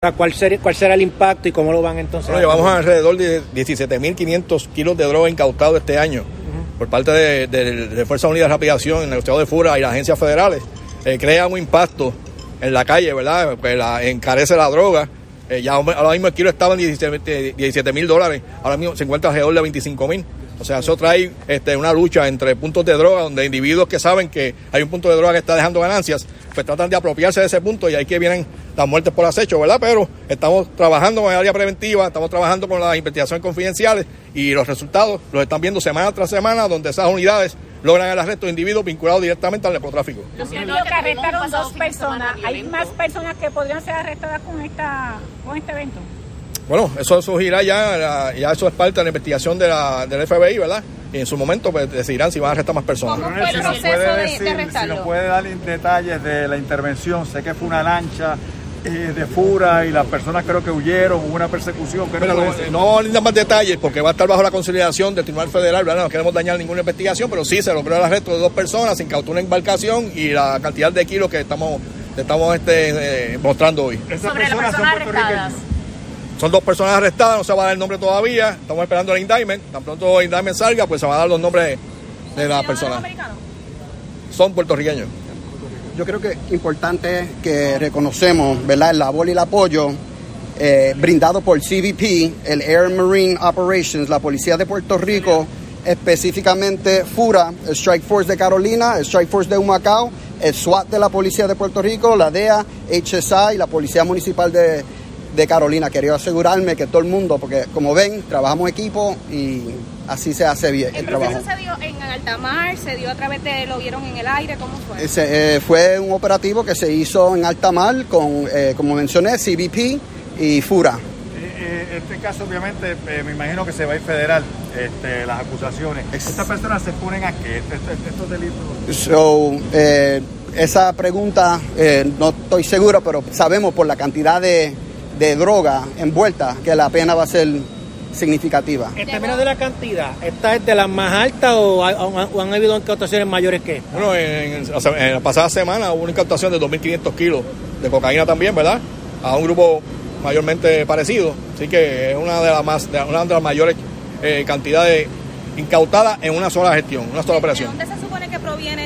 ¿Cuál será el impacto y cómo lo van entonces? Bueno, llevamos alrededor de 17.500 kilos de droga incautados este año por parte de Fuerzas Unidas de Rápida Acción, el negociado de FURA y las agencias federales. Crea un impacto en la calle, ¿verdad? Pues encarece la droga. Ya ahora mismo el kilo estaba en $17,000, ahora mismo se encuentra alrededor de 25,000. O sea, eso trae una lucha entre puntos de droga, donde individuos que saben que hay un punto de droga que está dejando ganancias, pues tratan de apropiarse de ese punto y ahí que vienen las muertes por acecho, ¿verdad? Pero estamos trabajando con el área preventiva, estamos trabajando con las investigaciones confidenciales y los resultados los están viendo semana tras semana, donde esas unidades logran el arresto de individuos vinculados directamente al narcotráfico. Yo siento que arrestaron 2 personas. ¿Hay más personas que podrían ser arrestadas con este evento? Bueno, eso surgirá ya eso es parte de la investigación del FBI, ¿verdad? Y en su momento pues decidirán si van a arrestar más personas. ¿Cómo fue el proceso de arrestarlo? Si nos puede dar detalles de la intervención. Sé que fue una lancha de FURA y las personas creo que huyeron, hubo una persecución. No linda más detalles porque va a estar bajo la consideración del Tribunal Federal, ¿verdad? No queremos dañar ninguna investigación, pero sí se logró el arresto de 2 personas, se incautó una embarcación y la cantidad de kilos que estamos mostrando hoy. Sobre las personas arrestadas. Son 2 personas arrestadas, no se va a dar el nombre todavía, estamos esperando el indictment, tan pronto el indictment salga, pues se van a dar los nombres de las personas. Son puertorriqueños. Yo creo que es importante que reconocemos, ¿verdad?, el labor y el apoyo brindado por CBP, el Air and Marine Operations, la Policía de Puerto Rico, específicamente FURA, el Strike Force de Carolina, el Strike Force de Humacao, el SWAT de la Policía de Puerto Rico, la DEA, HSI y la Policía Municipal de Carolina. Quería asegurarme que todo el mundo, porque como ven, trabajamos equipo y así se hace bien el trabajo. ¿El proceso se dio en alta mar? ¿Se dio a través de, lo vieron en el aire? ¿Cómo fue? Fue un operativo que se hizo en alta mar con, como mencioné, CBP y FURA. Este caso obviamente me imagino que se va a ir federal, las acusaciones. ¿Estas personas se exponen a qué? ¿Estos delitos? Esa pregunta no estoy seguro, pero sabemos por la cantidad de droga envuelta que la pena va a ser significativa. En términos de la cantidad, ¿esta es de las más altas o han habido incautaciones mayores que esta? Bueno, en la pasada semana hubo una incautación de 2.500 kilos de cocaína también, ¿verdad? A un grupo mayormente parecido, así que es una de las mayores cantidades incautadas en una sola gestión, una sola operación. ¿De dónde se supone que proviene